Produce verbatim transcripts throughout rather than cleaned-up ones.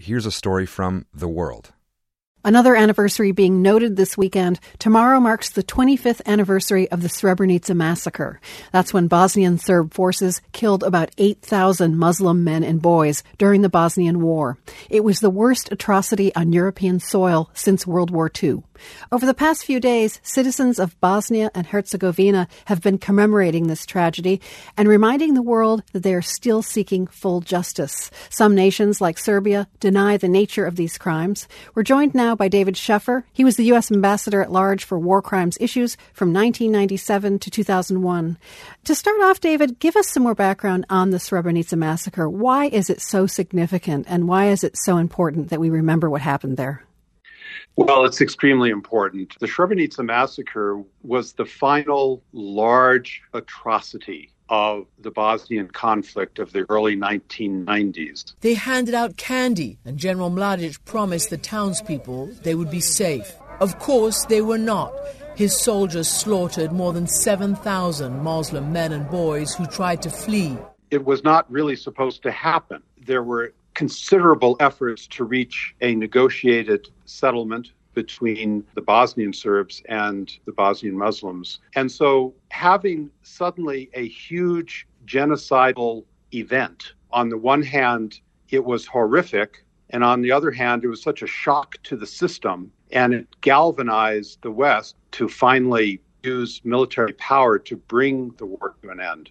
here's a story from The World. Another anniversary being noted this weekend. Tomorrow marks the twenty-fifth anniversary of the Srebrenica massacre. That's when Bosnian Serb forces killed about eight thousand Muslim men and boys during the Bosnian War. It was the worst atrocity on European soil since World War Two. Over the past few days, citizens of Bosnia and Herzegovina have been commemorating this tragedy and reminding the world that they are still seeking full justice. Some nations, like Serbia, deny the nature of these crimes. We're joined now by David Scheffer. He was the U S Ambassador at Large for War Crimes Issues from nineteen ninety-seven to two thousand one. To start off, David, give us some more background on the Srebrenica massacre. Why is it so significant, and why is it so important that we remember what happened there? Well, it's extremely important. The Srebrenica massacre was the final large atrocity of the Bosnian conflict of the early nineteen nineties. They handed out candy, and General Mladic promised the townspeople they would be safe. Of course, they were not. His soldiers slaughtered more than seven thousand Muslim men and boys who tried to flee. It was not really supposed to happen. There were considerable efforts to reach a negotiated settlement between the Bosnian Serbs and the Bosnian Muslims. And so having suddenly a huge genocidal event, on the one hand, it was horrific, and on the other hand, it was such a shock to the system, and it galvanized the West to finally use military power to bring the war to an end.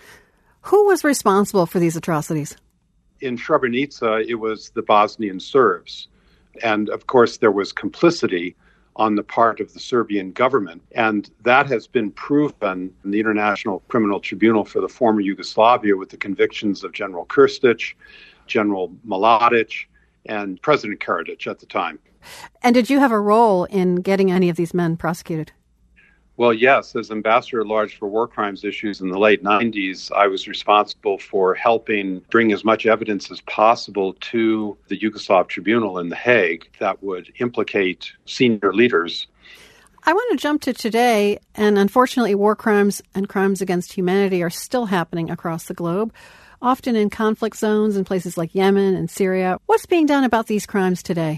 Who was responsible for these atrocities? In Srebrenica, it was the Bosnian Serbs. And of course, there was complicity on the part of the Serbian government. And that has been proven in the International Criminal Tribunal for the former Yugoslavia with the convictions of General Krstić, General Mladic, and President Karadzic at the time. And did you have a role in getting any of these men prosecuted? Well, yes. As Ambassador at Large for War Crimes Issues in the late nineties, I was responsible for helping bring as much evidence as possible to the Yugoslav Tribunal in The Hague that would implicate senior leaders. I want to jump to today, and unfortunately, war crimes and crimes against humanity are still happening across the globe, often in conflict zones in places like Yemen and Syria. What's being done about these crimes today?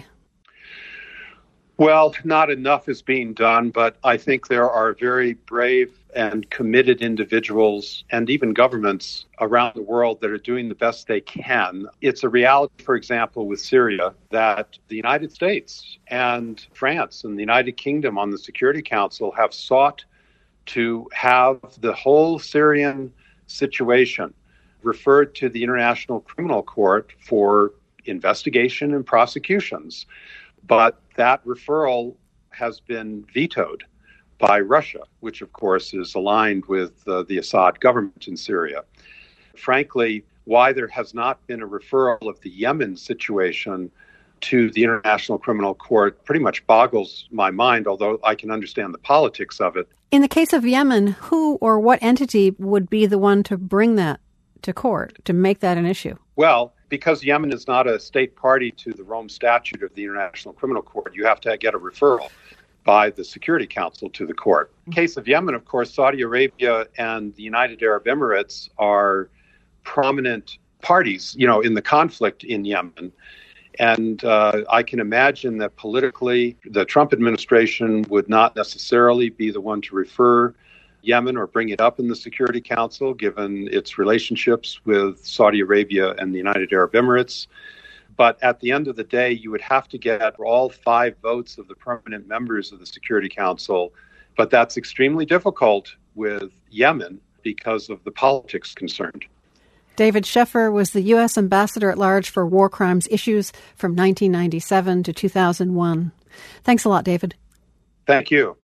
Well, not enough is being done, but I think there are very brave and committed individuals and even governments around the world that are doing the best they can. It's a reality, for example, with Syria, that the United States and France and the United Kingdom on the Security Council have sought to have the whole Syrian situation referred to the International Criminal Court for investigation and prosecutions. But that referral has been vetoed by Russia, which, of course, is aligned with uh, the Assad government in Syria. Frankly, why there has not been a referral of the Yemen situation to the International Criminal Court pretty much boggles my mind, although I can understand the politics of it. In the case of Yemen, who or what entity would be the one to bring that to court, to make that an issue? Well, because Yemen is not a state party to the Rome Statute of the International Criminal Court, you have to get a referral by the Security Council to the court. In the case of Yemen, of course, Saudi Arabia and the United Arab Emirates are prominent parties, you know, in the conflict in Yemen. And uh, I can imagine that politically, the Trump administration would not necessarily be the one to refer Yemen or bring it up in the Security Council, given its relationships with Saudi Arabia and the United Arab Emirates. But at the end of the day, you would have to get all five votes of the permanent members of the Security Council. But that's extremely difficult with Yemen because of the politics concerned. David Scheffer was the U S Ambassador at Large for War Crimes Issues from nineteen ninety-seven to two thousand one. Thanks a lot, David. Thank you.